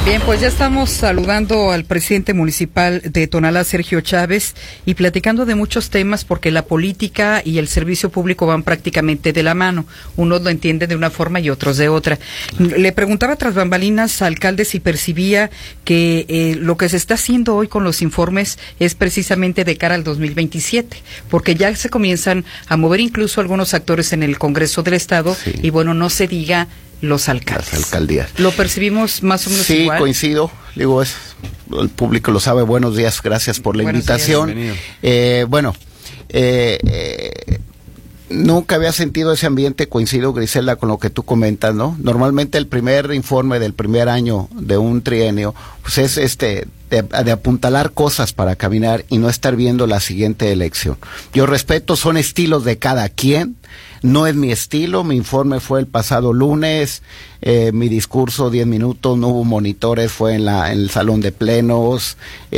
Bien, pues ya estamos saludando al presidente municipal de Tonalá, Sergio Chávez, y platicando de muchos temas porque la política y el servicio público van prácticamente de la mano. Unos lo entienden de una forma y otros de otra. Le preguntaba tras bambalinas, alcalde, si percibía que lo que se está haciendo hoy con los informes es precisamente de cara al 2027, porque ya se comienzan a mover incluso algunos actores en el Congreso del Estado, sí. Y bueno, no se diga los alcaldes. Las alcaldías. ¿Lo percibimos más o menos igual? Sí, coincido. Digo, el público lo sabe. Buenos días, gracias por la invitación. Nunca había sentido ese ambiente, coincido, Griselda, con lo que tú comentas, ¿no? Normalmente el primer informe del primer año de un trienio, pues es de apuntalar cosas para caminar y no estar viendo la siguiente elección. Yo respeto, son estilos de cada quien. No es mi estilo, mi informe fue el pasado lunes, mi discurso 10 minutos, no hubo monitores, fue en el salón de plenos,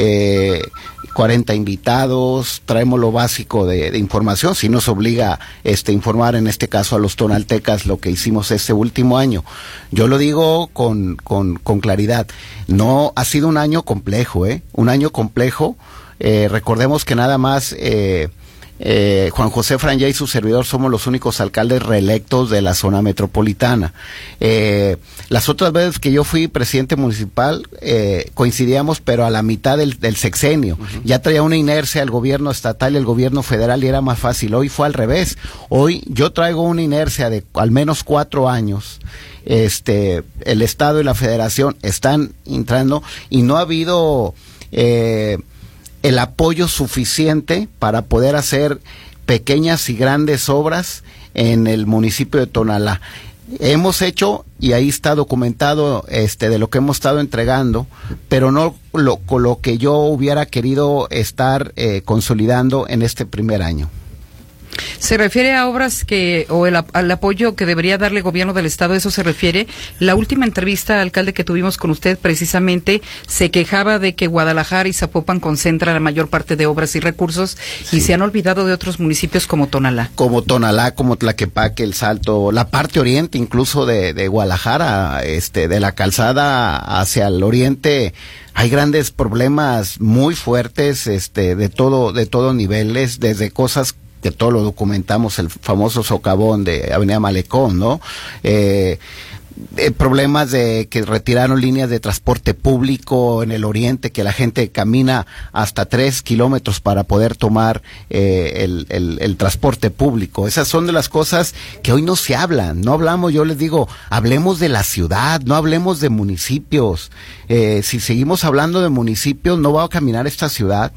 40 invitados, traemos lo básico de información, si nos obliga informar en este caso a los tonaltecas lo que hicimos este último año. Yo lo digo con claridad, no ha sido un año complejo, un año complejo, recordemos que nada más Juan José Frangé y su servidor somos los únicos alcaldes reelectos de la zona metropolitana. Las otras veces que yo fui presidente municipal coincidíamos, pero a la mitad del sexenio. Uh-huh. Ya traía una inercia el gobierno estatal y el gobierno federal y era más fácil. Hoy fue al revés. Hoy yo traigo una inercia de al menos 4 años. El Estado y la Federación están entrando y no ha habido el apoyo suficiente para poder hacer pequeñas y grandes obras en el municipio de Tonalá. Hemos hecho, y ahí está documentado de lo que hemos estado entregando, pero no con lo que yo hubiera querido estar consolidando en este primer año. ¿Se refiere a obras al apoyo que debería darle el gobierno del estado? ¿Eso se refiere? La última entrevista, alcalde, que tuvimos con usted, precisamente se quejaba de que Guadalajara y Zapopan concentran la mayor parte de obras y recursos, sí. Y se han olvidado de otros municipios como Tonalá. Como Tonalá, como Tlaquepaque, El Salto, la parte oriente incluso de Guadalajara, de la calzada hacia el oriente. Hay grandes problemas muy fuertes, de todo niveles, desde cosas que todo lo documentamos, el famoso socavón de Avenida Malecón, ¿no? Problemas de que retiraron líneas de transporte público en el oriente, que la gente camina hasta 3 kilómetros para poder tomar el transporte público. Esas son de las cosas que hoy no se hablan, no hablamos. Yo les digo, hablemos de la ciudad, no hablemos de municipios. Si seguimos hablando de municipios, no va a caminar esta ciudad.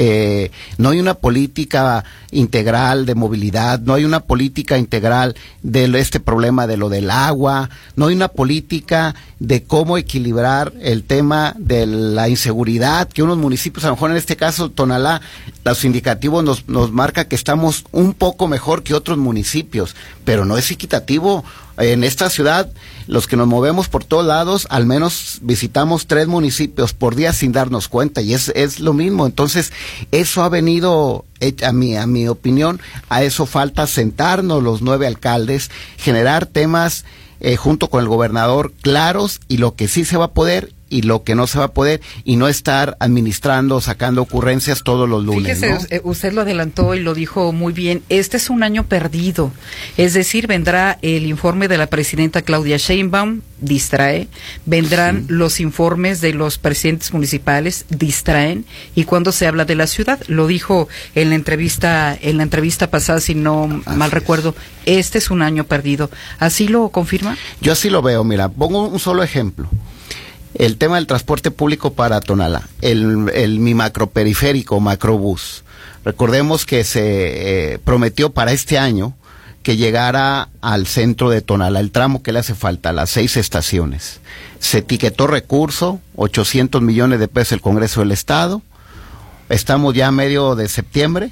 No hay una política integral de movilidad, no hay una política integral de este problema de lo del agua, no hay una política de cómo equilibrar el tema de la inseguridad, que unos municipios, a lo mejor en este caso Tonalá, los indicativos nos marca que estamos un poco mejor que otros municipios, pero no es equitativo. En esta ciudad, los que nos movemos por todos lados, al menos visitamos 3 municipios por día sin darnos cuenta, y es lo mismo. Entonces, eso ha venido, a mi opinión, a eso falta sentarnos los 9 alcaldes, generar temas junto con el gobernador claros, y lo que sí se va a poder y lo que no se va a poder, y no estar administrando, sacando ocurrencias todos los lunes. Fíjese, ¿no? Usted lo adelantó y lo dijo muy bien, este es un año perdido, es decir, vendrá el informe de la presidenta Claudia Sheinbaum, distrae, vendrán los informes de los presidentes municipales, distraen, y cuando se habla de la ciudad, lo dijo en la entrevista pasada, si no mal recuerdo, este es un año perdido. ¿Así lo confirma? Yo así lo veo, mira, pongo un solo ejemplo. El tema del transporte público para Tonalá, mi macroperiférico, macrobús. Recordemos que se prometió para este año que llegara al centro de Tonalá, el tramo que le hace falta, las 6 estaciones. Se etiquetó recurso, 800 millones de pesos el Congreso del Estado. Estamos ya a medio de septiembre,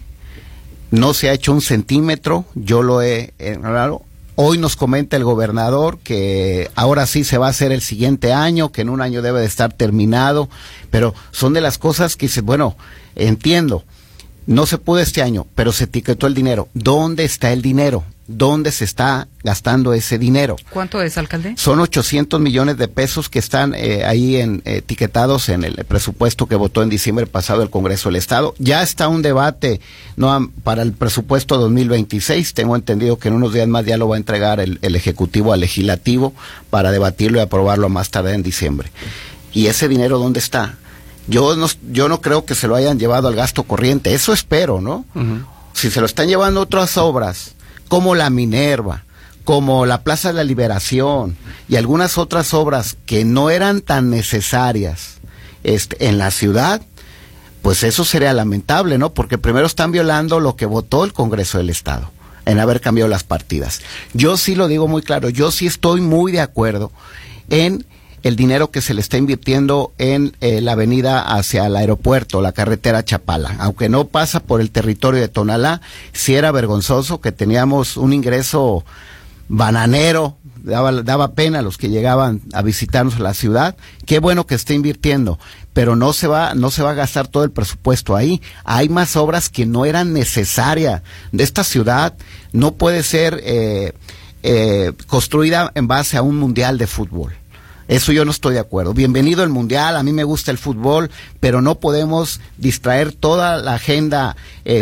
no se ha hecho un centímetro, yo lo he hablado. Hoy nos comenta el gobernador que ahora sí se va a hacer el siguiente año, que en un año debe de estar terminado, pero son de las cosas que dice, bueno, entiendo, no se pudo este año, pero se etiquetó el dinero. ¿Dónde está el dinero? dónde se está gastando ese dinero. ¿Cuánto es, alcalde? Son 800 millones de pesos que están ahí etiquetados en el presupuesto que votó en diciembre pasado el Congreso del Estado. Ya está un debate para el presupuesto 2026. Tengo entendido que en unos días más ya lo va a entregar el Ejecutivo al Legislativo para debatirlo y aprobarlo más tarde en diciembre. ¿Y ese dinero dónde está? Yo no creo que se lo hayan llevado al gasto corriente. Eso espero, ¿no? Si se lo están llevando otras obras, como la Minerva, como la Plaza de la Liberación y algunas otras obras que no eran tan necesarias en la ciudad, pues eso sería lamentable, ¿no? Porque primero están violando lo que votó el Congreso del Estado, en haber cambiado las partidas. Yo sí lo digo muy claro, yo sí estoy muy de acuerdo en el dinero que se le está invirtiendo en la avenida hacia el aeropuerto, la carretera Chapala. Aunque no pasa por el territorio de Tonalá, sí era vergonzoso que teníamos un ingreso bananero, daba pena a los que llegaban a visitarnos a la ciudad. Qué bueno que esté invirtiendo, pero no se va a gastar todo el presupuesto ahí. Hay más obras que no eran necesarias. De esta ciudad no puede ser construida en base a un mundial de fútbol. Eso yo no estoy de acuerdo. Bienvenido el mundial, a mí me gusta el fútbol, pero no podemos distraer toda la agenda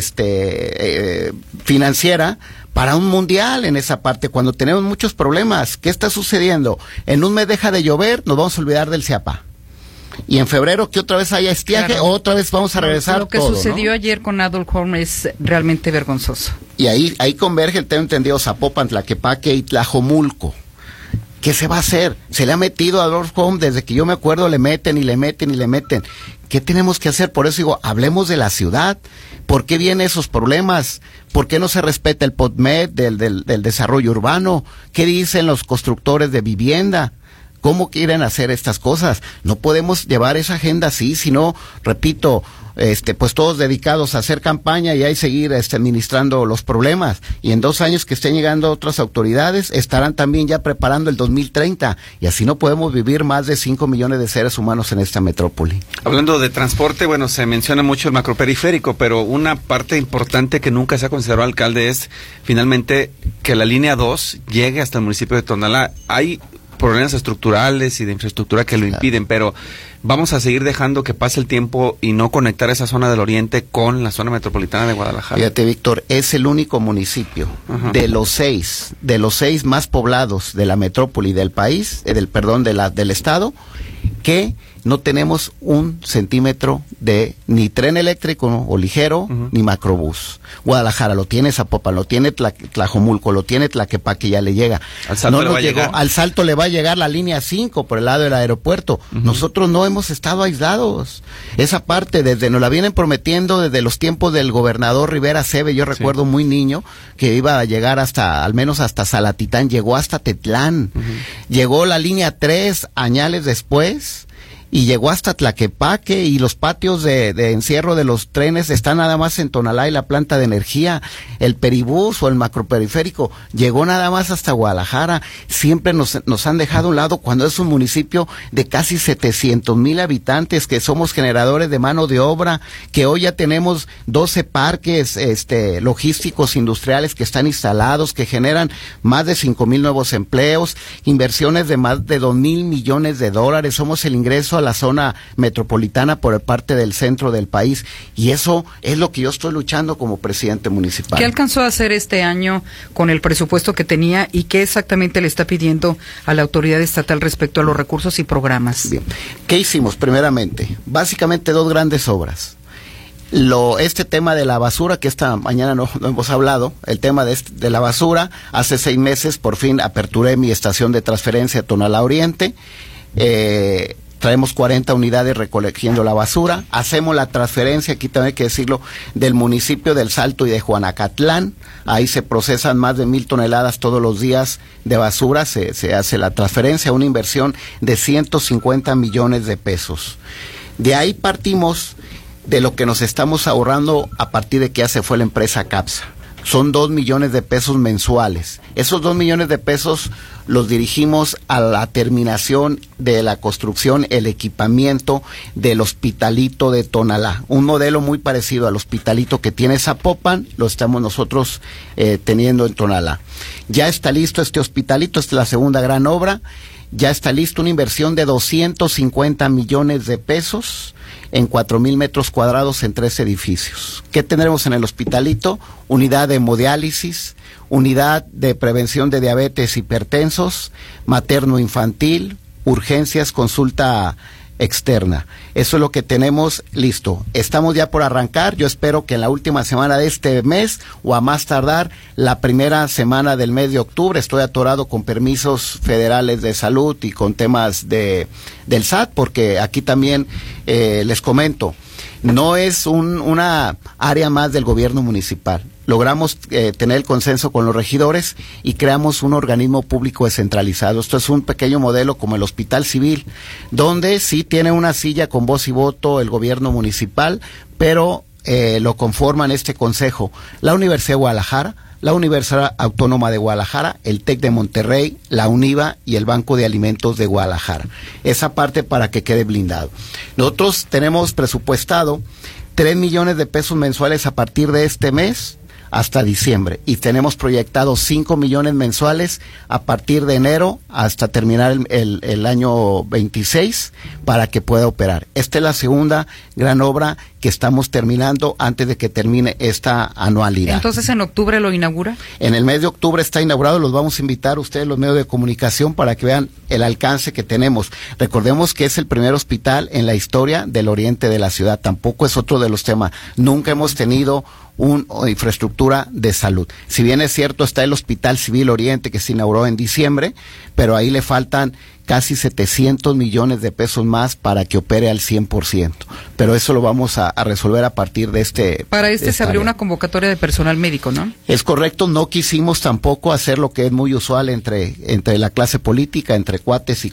financiera para un mundial en esa parte, cuando tenemos muchos problemas. ¿Qué está sucediendo? En un mes deja de llover, nos vamos a olvidar del CIAPA. Y en febrero que otra vez haya estiaje, claro, otra vez vamos a regresar lo que todo, sucedió, ¿no? Ayer con Adolf Horn es realmente vergonzoso. Y ahí converge, tengo entendido, Zapopan, Tlaquepaque y Tlajomulco. ¿Qué se va a hacer? Se le ha metido a Adolf Horn, desde que yo me acuerdo, le meten y le meten y le meten. ¿Qué tenemos que hacer? Por eso digo, hablemos de la ciudad. ¿Por qué vienen esos problemas? ¿Por qué no se respeta el POTMED del desarrollo urbano? ¿Qué dicen los constructores de vivienda? ¿Cómo quieren hacer estas cosas? No podemos llevar esa agenda así, sino, repito, pues todos dedicados a hacer campaña y ahí seguir administrando los problemas. Y en 2 años que estén llegando otras autoridades, estarán también ya preparando el 2030. Y así no podemos vivir más de 5 millones de seres humanos en esta metrópoli. Hablando de transporte, bueno, se menciona mucho el macroperiférico, pero una parte importante que nunca se ha considerado, alcalde, es finalmente que la línea 2 llegue hasta el municipio de Tonalá. Hay problemas estructurales y de infraestructura que lo impiden, pero vamos a seguir dejando que pase el tiempo y no conectar esa zona del oriente con la zona metropolitana de Guadalajara. Fíjate, Víctor, es el único municipio de los seis más poblados de la metrópoli del país, del estado, que no tenemos 1 centímetro de ni tren eléctrico, ¿no?, o ligero, ni macrobús. Guadalajara lo tiene, Zapopan lo tiene, Tlajomulco lo tiene, Tlaquepaque ya le llega. Al Salto le va a llegar la línea 5 por el lado del aeropuerto. Nosotros no hemos estado aislados. Esa parte nos la vienen prometiendo desde los tiempos del gobernador Rivera Cebe. Yo recuerdo muy niño que iba a llegar al menos hasta Salatitán, llegó hasta Tetlán. Llegó la línea 3 añales después. Y llegó hasta Tlaquepaque, y los patios de encierro de los trenes están nada más en Tonalá y la planta de energía. El peribús o el macroperiférico llegó nada más hasta Guadalajara. Siempre nos han dejado a un lado cuando es un municipio de casi 700,000 habitantes, que somos generadores de mano de obra, que hoy ya tenemos 12 parques logísticos industriales que están instalados, que generan más de 5,000 nuevos empleos, inversiones de más de 2,000 millones de dólares. Somos el ingreso a la zona metropolitana por parte del centro del país, y eso es lo que yo estoy luchando como presidente municipal. ¿Qué alcanzó a hacer este año con el presupuesto que tenía y qué exactamente le está pidiendo a la autoridad estatal respecto a los recursos y programas? Bien. ¿Qué hicimos? Primeramente, básicamente 2 grandes obras. Este tema de la basura, que esta mañana no hemos hablado, el tema de la basura, hace 6 meses por fin aperturé mi estación de transferencia Tonalá Oriente. Traemos 40 unidades recogiendo la basura. Hacemos la transferencia, aquí también hay que decirlo, del municipio del Salto y de Juanacatlán. Ahí se procesan más de 1,000 toneladas todos los días de basura. Se hace la transferencia, una inversión de 150 millones de pesos. De ahí partimos de lo que nos estamos ahorrando a partir de que ya se fue la empresa CAPSA. son 2 millones de pesos mensuales. Esos 2 millones de pesos los dirigimos a la terminación de la construcción, el equipamiento del Hospitalito de Tonalá. Un modelo muy parecido al Hospitalito que tiene Zapopan, lo estamos nosotros teniendo en Tonalá. Ya está listo este Hospitalito, esta es la segunda gran obra. Ya está listo una inversión de 250 millones de pesos en 4,000 metros cuadrados en 3 edificios. ¿Qué tendremos en el Hospitalito? Unidad de hemodiálisis, unidad de prevención de diabetes, hipertensos, materno-infantil, urgencias, consulta externa. Eso es lo que tenemos listo. Estamos ya por arrancar. Yo espero que en la última semana de este mes o a más tardar la primera semana del mes de octubre. Estoy atorado con permisos federales de salud y con temas del SAT, porque aquí también les comento, no es una área más del gobierno municipal. Logramos tener el consenso con los regidores y creamos un organismo público descentralizado. Esto es un pequeño modelo como el Hospital Civil, donde sí tiene una silla con voz y voto el gobierno municipal, pero lo conforman este consejo la Universidad de Guadalajara, la Universidad Autónoma de Guadalajara, el TEC de Monterrey, la UNIVA y el Banco de Alimentos de Guadalajara. Esa parte para que quede blindado. Nosotros tenemos presupuestado 3 millones de pesos mensuales a partir de este mes hasta diciembre, y tenemos proyectado 5 millones mensuales a partir de enero hasta terminar el año 26 para que pueda operar. Esta es la segunda gran obra que estamos terminando antes de que termine esta anualidad. Entonces, ¿en octubre lo inaugura? En el mes de octubre está inaugurado. Los vamos a invitar a ustedes, los medios de comunicación, para que vean el alcance que tenemos. Recordemos que es el primer hospital en la historia del oriente de la ciudad. Tampoco es otro de los temas. Nunca hemos tenido una infraestructura de salud. Si bien es cierto, está el Hospital Civil Oriente que se inauguró en diciembre, pero ahí le faltan casi 700 millones de pesos más para que opere al 100%. Pero eso lo vamos a resolver a partir de este... Para se abrió una convocatoria de personal médico, ¿no? Es correcto, no quisimos tampoco hacer lo que es muy usual entre la clase política, entre cuates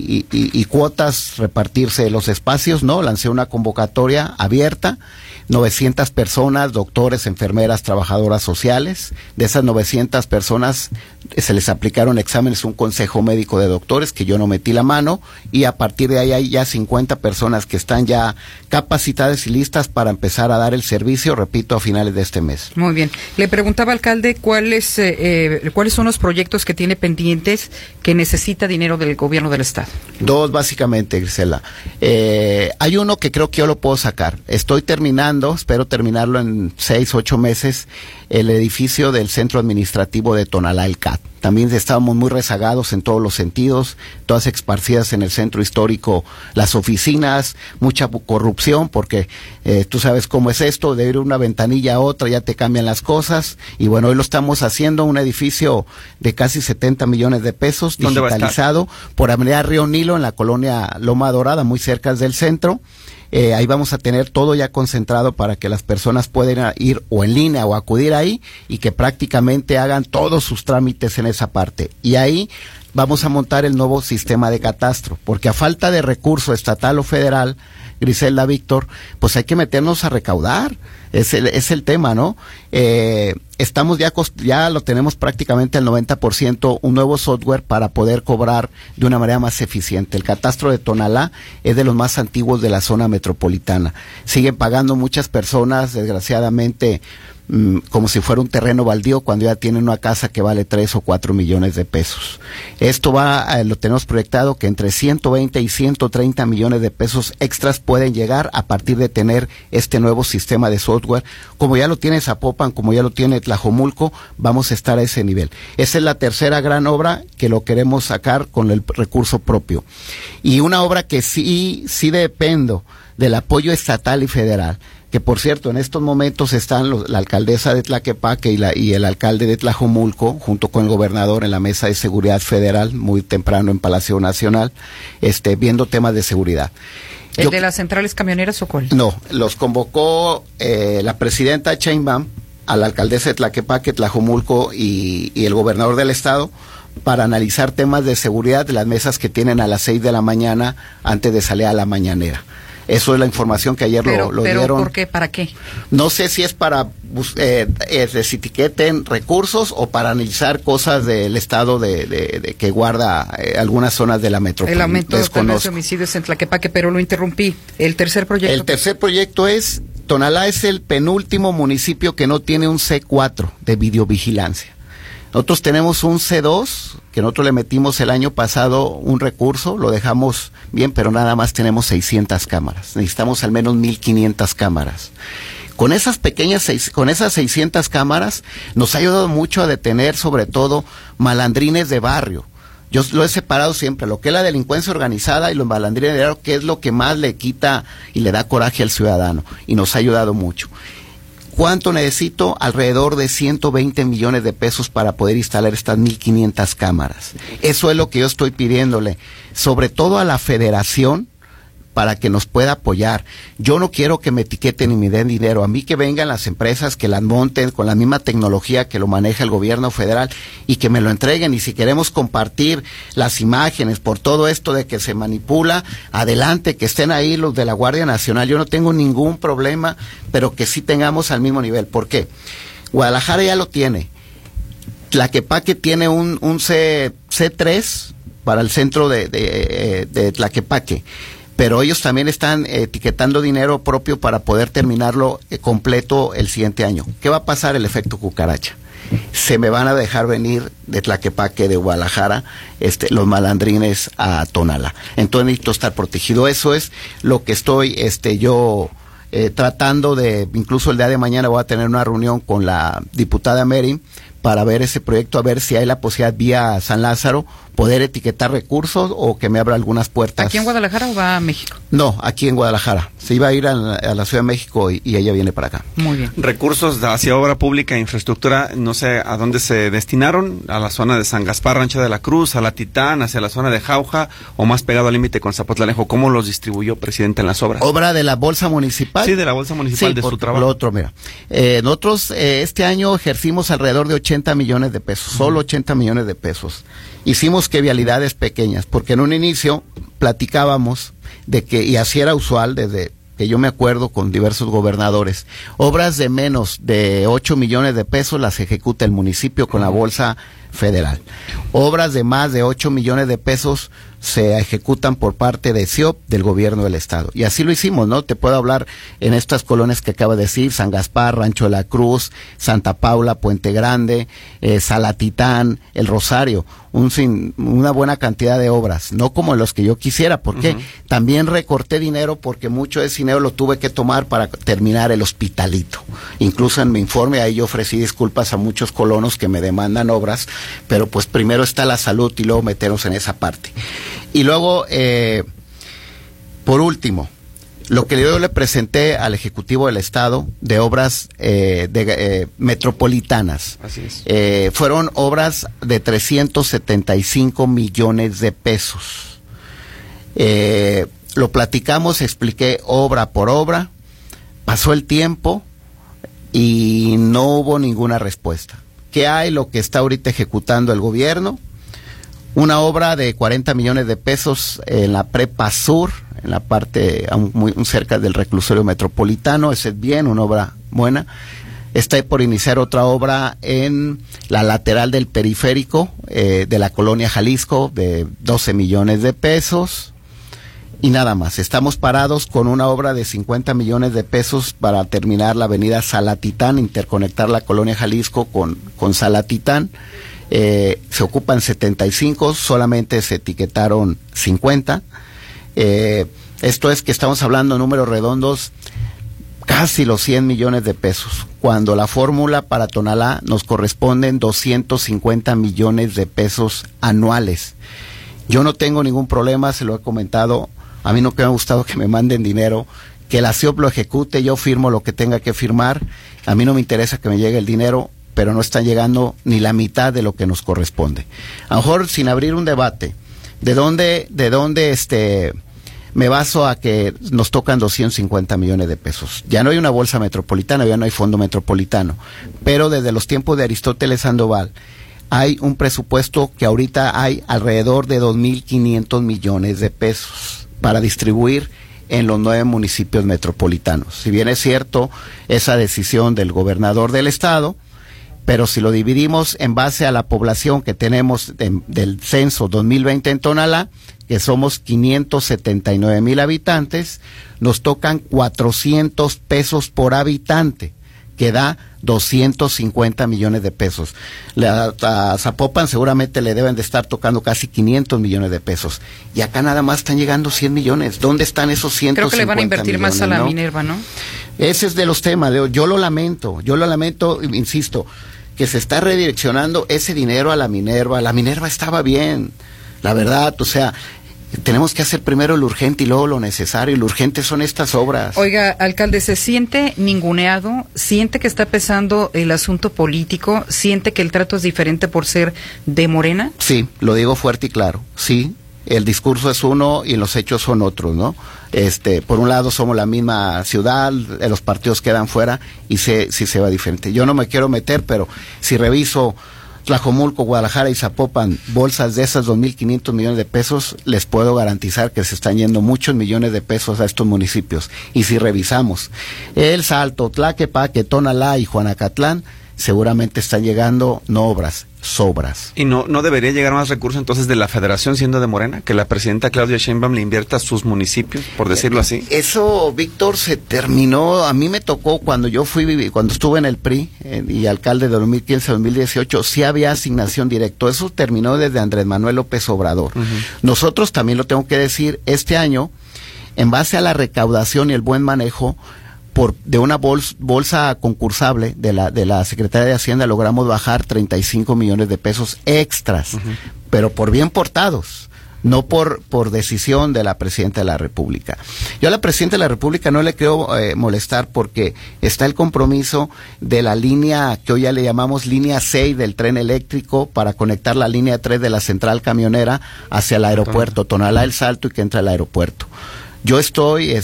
y cuotas, repartirse los espacios, ¿no? Lancé una convocatoria abierta, 900 personas, doctores, enfermeras, trabajadoras sociales. De esas 900 personas se les aplicaron exámenes, un consejo médico de doctores que yo no metí la mano, y a partir de ahí hay ya 50 personas que están ya capacitadas y listas para empezar a dar el servicio, repito, a finales de este mes. Muy bien. Le preguntaba, alcalde, cuáles son los proyectos que tiene pendientes que necesita dinero del gobierno del estado. 2, básicamente, Grisela. Hay uno que creo que yo lo puedo sacar. Estoy terminando, espero terminarlo en 6, 8 meses, el edificio del Centro Administrativo de Tonalá, el CAT. También estábamos muy rezagados en todos los sentidos, todas esparcidas en el centro histórico, las oficinas, mucha corrupción, porque tú sabes cómo es esto, de ir una ventanilla a otra ya te cambian las cosas, y bueno, hoy lo estamos haciendo, un edificio de casi 70 millones de pesos, digitalizado, por Avenida Río Nilo, en la colonia Loma Dorada, muy cerca del centro. Ahí vamos a tener todo ya concentrado para que las personas puedan ir o en línea o acudir ahí y que prácticamente hagan todos sus trámites en esa parte. Y ahí vamos a montar el nuevo sistema de catastro, porque a falta de recurso estatal o federal, Griselda, Víctor, pues hay que meternos a recaudar. Es el tema, ¿no? Estamos ya lo tenemos prácticamente al 90%, un nuevo software para poder cobrar de una manera más eficiente. El catastro de Tonalá es de los más antiguos de la zona metropolitana. Siguen pagando muchas personas, desgraciadamente, como si fuera un terreno baldío cuando ya tienen una casa que vale 3 o 4 millones de pesos. Esto lo tenemos proyectado que entre 120 y 130 millones de pesos extras pueden llegar a partir de tener este nuevo sistema de software. Como ya lo tiene Zapopan, como ya lo tiene Tlajomulco, vamos a estar a ese nivel. Esa es la tercera gran obra que lo queremos sacar con el recurso propio. Y una obra que sí dependo del apoyo estatal y federal, que por cierto en estos momentos están la alcaldesa de Tlaquepaque y el alcalde de Tlajomulco junto con el gobernador en la mesa de seguridad federal muy temprano en Palacio Nacional, viendo temas de seguridad. ¿El de las centrales camioneras o cuál? No, los convocó la presidenta Sheinbaum, a la alcaldesa de Tlaquepaque, Tlajomulco y el gobernador del estado para analizar temas de seguridad de las mesas que tienen a las 6 de la mañana antes de salir a la mañanera. Eso es la información que ayer lo pero dieron. ¿Por qué? ¿Para qué? No sé si es para desetiqueten recursos o para analizar cosas del estado de que guarda algunas zonas de la metrópoli. El aumento de homicidios en Tlaquepaque, pero lo interrumpí. El tercer proyecto. El tercer proyecto es, Tonalá es el penúltimo municipio que no tiene un C4 de videovigilancia. Nosotros tenemos un C2, que nosotros le metimos el año pasado un recurso, lo dejamos bien, pero nada más tenemos 600 cámaras. Necesitamos al menos 1,500 cámaras. Con esas 600 cámaras nos ha ayudado mucho a detener sobre todo malandrines de barrio. Yo lo he separado siempre, lo que es la delincuencia organizada y los malandrines de barrio, que es lo que más le quita y le da coraje al ciudadano, y nos ha ayudado mucho. ¿Cuánto necesito? Alrededor de 120 millones de pesos para poder instalar estas 1,500 cámaras. Eso es lo que yo estoy pidiéndole, sobre todo a la federación, para que nos pueda apoyar. Yo no quiero que me etiqueten y me den dinero. A mí que vengan las empresas, que las monten con la misma tecnología que lo maneja el gobierno federal y que me lo entreguen. Y si queremos compartir las imágenes por todo esto de que se manipula, adelante, que estén ahí los de la Guardia Nacional. Yo no tengo ningún problema, pero que sí tengamos al mismo nivel. ¿Por qué? Guadalajara ya lo tiene. Tlaquepaque tiene un C3 para el centro de Tlaquepaque. Pero ellos también están etiquetando dinero propio para poder terminarlo completo el siguiente año. ¿Qué va a pasar? El efecto cucaracha. Se me van a dejar venir de Tlaquepaque, de Guadalajara, los malandrines a Tonalá. Entonces necesito estar protegido. Eso es lo que estoy yo tratando de, incluso el día de mañana voy a tener una reunión con la diputada Mary para ver ese proyecto, a ver si hay la posibilidad vía San Lázaro poder etiquetar recursos o que me abra algunas puertas. ¿Aquí en Guadalajara o va a México? No, aquí en Guadalajara. Se iba a ir a la Ciudad de México y ella viene para acá. Muy bien. Recursos hacia obra pública e infraestructura, no sé a dónde se destinaron, a la zona de San Gaspar, Rancho de la Cruz, a la Titán, hacia la zona de Jauja o más pegado al límite con Zapotlanejo. ¿Cómo los distribuyó, presidente, en las obras? ¿Obra de la Bolsa Municipal? Sí, de la Bolsa Municipal, sí, de su trabajo. Lo otro, mira. Nosotros este año ejercimos alrededor de 80 millones de pesos, solo 80 millones de pesos. Hicimos que vialidades pequeñas, porque en un inicio platicábamos de que, y así era usual desde que yo me acuerdo con diversos gobernadores, obras de menos de 8 millones de pesos las ejecuta el municipio con la bolsa federal. Obras de más de 8 millones de pesos se ejecutan por parte de CIOP, del gobierno del estado. Y así lo hicimos, ¿no? Te puedo hablar en estas colonias que acaba de decir, San Gaspar, Rancho de la Cruz, Santa Paula, Puente Grande, Salatitán, El Rosario, una buena cantidad de obras, no como los que yo quisiera, porque también recorté dinero porque mucho de ese dinero lo tuve que tomar para terminar el hospitalito. Incluso en mi informe ahí yo ofrecí disculpas a muchos colonos que me demandan obras, pero pues primero está la salud y luego meternos en esa parte. Y luego, por último, lo que yo le presenté al Ejecutivo del Estado de obras metropolitanas. Así es. Fueron obras de 375 millones de pesos. Lo platicamos, expliqué obra por obra, pasó el tiempo y no hubo ninguna respuesta. ¿Qué hay? Lo que está ahorita ejecutando el gobierno, una obra de 40 millones de pesos en la Prepa Sur, en la parte muy cerca del reclusorio metropolitano. Esa es bien, una obra buena. Está por iniciar otra obra en la lateral del periférico de la colonia Jalisco de 12 millones de pesos. Y nada más, estamos parados con una obra de 50 millones de pesos para terminar la avenida Salatitán, interconectar la colonia Jalisco con Salatitán. Se ocupan 75, solamente se etiquetaron 50. Esto es que estamos hablando de números redondos, casi los 100 millones de pesos, cuando la fórmula para Tonalá nos corresponden 250 millones de pesos anuales. Yo no tengo ningún problema, se lo he comentado, a mí no me ha gustado que me manden dinero, que la CIOP lo ejecute, yo firmo lo que tenga que firmar, a mí no me interesa que me llegue el dinero, pero no están llegando ni la mitad de lo que nos corresponde. A lo mejor sin abrir un debate, ¿de dónde me baso a que nos tocan 250 millones de pesos? Ya no hay una bolsa metropolitana, ya no hay fondo metropolitano, pero desde los tiempos de Aristóteles Sandoval hay un presupuesto que ahorita hay alrededor de 2.500 millones de pesos para distribuir en los 9 municipios metropolitanos. Si bien es cierto esa decisión del gobernador del estado, pero si lo dividimos en base a la población que tenemos del censo 2020 en Tonalá, que somos 579,000 habitantes, nos tocan 400 pesos por habitante, que da 250 millones de pesos. A Zapopan seguramente le deben de estar tocando casi 500 millones de pesos. Y acá nada más están llegando 100 millones. ¿Dónde están esos 150 millones? Creo que le van a invertir millones, más a la ¿no? Minerva, ¿no? Ese es de los temas. Yo lo lamento, insisto, que se está redireccionando ese dinero a la Minerva. La Minerva estaba bien, la verdad, o sea, tenemos que hacer primero lo urgente y luego lo necesario, y lo urgente son estas obras. Oiga, alcalde, ¿se siente ninguneado? ¿Siente que está pesando el asunto político? ¿Siente que el trato es diferente por ser de Morena? Sí, lo digo fuerte y claro, sí. El discurso es uno y los hechos son otros, ¿no? Por un lado somos la misma ciudad, los partidos quedan fuera y sí se va diferente. Yo no me quiero meter, pero si reviso Tlajomulco, Guadalajara y Zapopan, bolsas de esas 2.500 millones de pesos, les puedo garantizar que se están yendo muchos millones de pesos a estos municipios. Y si revisamos El Salto, Tlaquepaque, Tonalá y Juanacatlán, seguramente están llegando no obras, sobras. ¿Y no debería llegar más recursos entonces de la Federación siendo de Morena? Que la presidenta Claudia Sheinbaum le invierta a sus municipios, por decirlo así. Eso, Víctor, se terminó. A mí me tocó cuando estuve en el PRI y alcalde de 2015 a 2018, sí había asignación directa. Eso terminó desde Andrés Manuel López Obrador. Nosotros, también lo tengo que decir, este año, en base a la recaudación y el buen manejo, de una bolsa concursable de la Secretaría de Hacienda, logramos bajar 35 millones de pesos extras, pero por bien portados, no por decisión de la Presidenta de la República. Yo a la Presidenta de la República no le quiero molestar, porque está el compromiso de la línea que hoy ya le llamamos línea 6 del tren eléctrico, para conectar la línea 3 de la central camionera hacia el aeropuerto, Tonalá El Salto, y que entre al aeropuerto. Yo estoy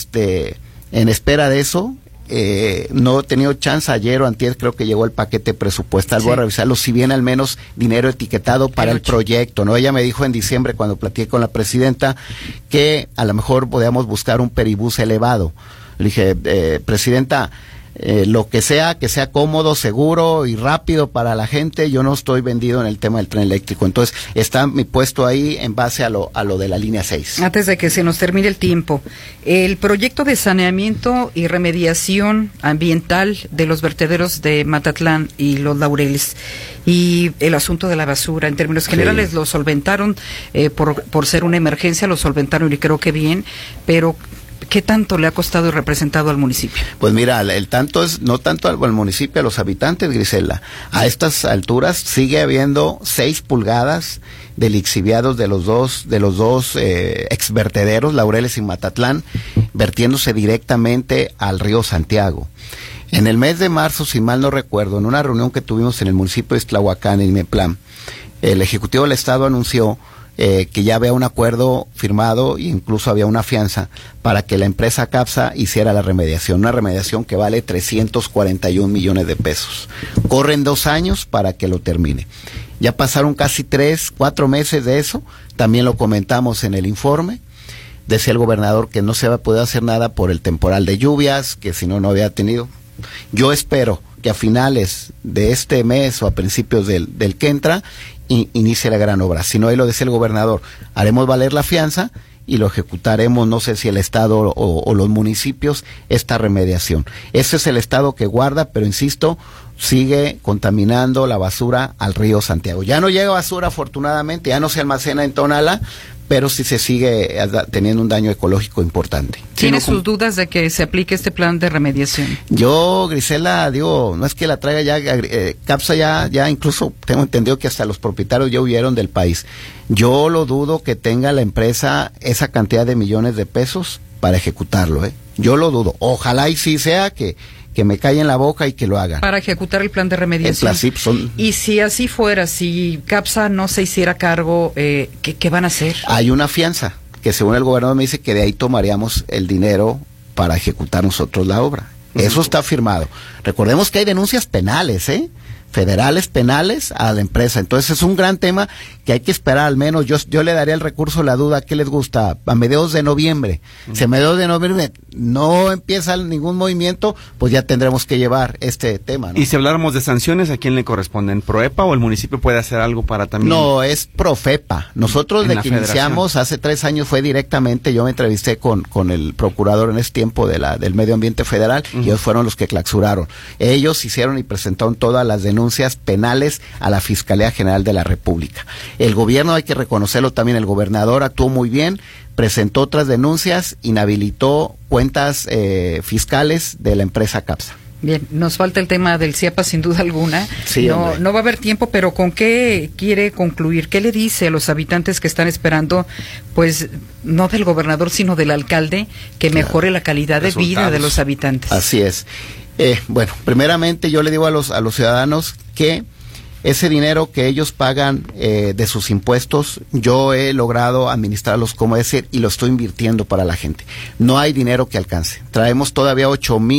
en espera de eso. No he tenido chance. Ayer o antier creo que llegó el paquete presupuestal. Voy a revisarlo, si viene al menos dinero etiquetado para el proyecto, ¿no? Ella me dijo en diciembre, cuando platiqué con la presidenta, que a lo mejor podíamos buscar un peribús elevado. Le dije, presidenta, lo que sea cómodo, seguro y rápido para la gente. Yo no estoy vendido en el tema del tren eléctrico. Entonces está mi puesto ahí en base a lo de la línea 6. Antes de que se nos termine el tiempo, el proyecto de saneamiento y remediación ambiental de los vertederos de Matatlán y Los Laureles, y el asunto de la basura, en términos generales, lo solventaron, por ser una emergencia, lo solventaron, y creo que bien, pero ¿qué tanto le ha costado y representado al municipio? Pues mira, el tanto es no tanto al municipio, a los habitantes, Grisela. A estas alturas sigue habiendo 6 pulgadas de lixiviados de los dos exvertederos, Laureles y Matatlán, vertiéndose directamente al río Santiago. En el mes de marzo, si mal no recuerdo, en una reunión que tuvimos en el municipio de Iztlahuacán, en Meplam, el Ejecutivo del Estado anunció que ya había un acuerdo firmado, e incluso había una fianza para que la empresa CAPSA hiciera la remediación, una remediación que vale 341 millones de pesos. Corren 2 años para que lo termine. Ya pasaron casi 3-4 meses de eso, también lo comentamos en el informe. Decía el gobernador que no se va a poder hacer nada por el temporal de lluvias, que si no había tenido. Yo espero que a finales de este mes o a principios del que entra, inicie la gran obra. Si no, ahí lo decía el gobernador, haremos valer la fianza y lo ejecutaremos, no sé si el Estado o los municipios, esta remediación. Ese es el Estado que guarda, pero insisto, sigue contaminando la basura al río Santiago. Ya no llega basura, afortunadamente, ya no se almacena en Tonalá, pero sí se sigue teniendo un daño ecológico importante. ¿Tiene sus dudas de que se aplique este plan de remediación? Yo, Grisela, digo, no es que la traiga ya, CAPSA ya incluso tengo entendido que hasta los propietarios ya huyeron del país. Yo lo dudo que tenga la empresa esa cantidad de millones de pesos para ejecutarlo, Yo lo dudo. Ojalá y sí sea que me calle en la boca y que lo hagan. Para ejecutar el plan de remediación. Y si así fuera, si CAPSA no se hiciera cargo, ¿qué van a hacer? Hay una fianza, que según el gobernador me dice que de ahí tomaríamos el dinero para ejecutar nosotros la obra. Eso está firmado. Recordemos que hay denuncias penales, federales, penales, a la empresa. Entonces es un gran tema que hay que esperar al menos, yo le daría el recurso, la duda, ¿qué les gusta? A mediados de noviembre. Si a mediados de noviembre no empieza ningún movimiento, pues ya tendremos que llevar este tema, ¿no? Y si habláramos de sanciones, ¿a quién le corresponden? ¿Proepa o el municipio puede hacer algo para también? No, es Profepa. Nosotros de que iniciamos hace 3 años fue directamente, yo me entrevisté con el procurador en ese tiempo del Medio Ambiente Federal, y ellos fueron los que clausuraron. Ellos hicieron y presentaron todas las denuncias penales a la Fiscalía General de la República. El gobierno, hay que reconocerlo también, el gobernador actuó muy bien, presentó otras denuncias, inhabilitó cuentas fiscales de la empresa CAPSA. Bien, nos falta el tema del CIAPA sin duda alguna. Sí, no va a haber tiempo, pero ¿con qué quiere concluir? ¿Qué le dice a los habitantes que están esperando, pues, no del gobernador, sino del alcalde, que mejore la calidad de vida de los habitantes? Así es. Bueno, primeramente yo le digo a los ciudadanos que ese dinero que ellos pagan de sus impuestos, yo he logrado administrarlos, como decir, y lo estoy invirtiendo para la gente. No hay dinero que alcance. Traemos todavía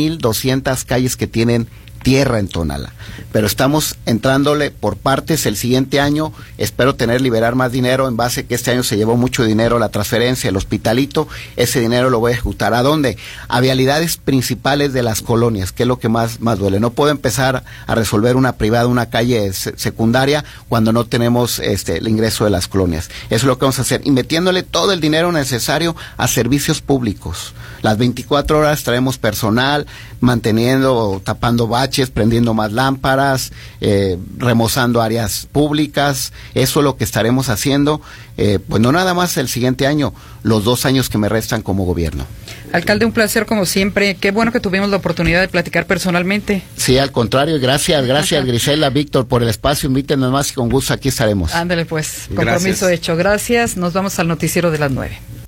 8,200 calles que tienen tierra en Tonalá, pero estamos entrándole por partes. El siguiente año espero liberar más dinero, en base a que este año se llevó mucho dinero la transferencia, el hospitalito. Ese dinero lo voy a ejecutar. ¿A dónde? A vialidades principales de las colonias, que es lo que más duele. No puedo empezar a resolver una privada, una calle secundaria, cuando no tenemos el ingreso de las colonias. Eso es lo que vamos a hacer, y metiéndole todo el dinero necesario a servicios públicos. Las 24 horas traemos personal, manteniendo, tapando baches, prendiendo más lámparas, remozando áreas públicas. Eso es lo que estaremos haciendo, pues no nada más el siguiente año, los 2 años que me restan como gobierno. Alcalde, un placer como siempre. Qué bueno que tuvimos la oportunidad de platicar personalmente. Sí, al contrario, gracias Grisela, Víctor, por el espacio. Invítenos más y con gusto aquí estaremos. Ándale pues, compromiso hecho. Gracias. Nos vamos al noticiero de las 9.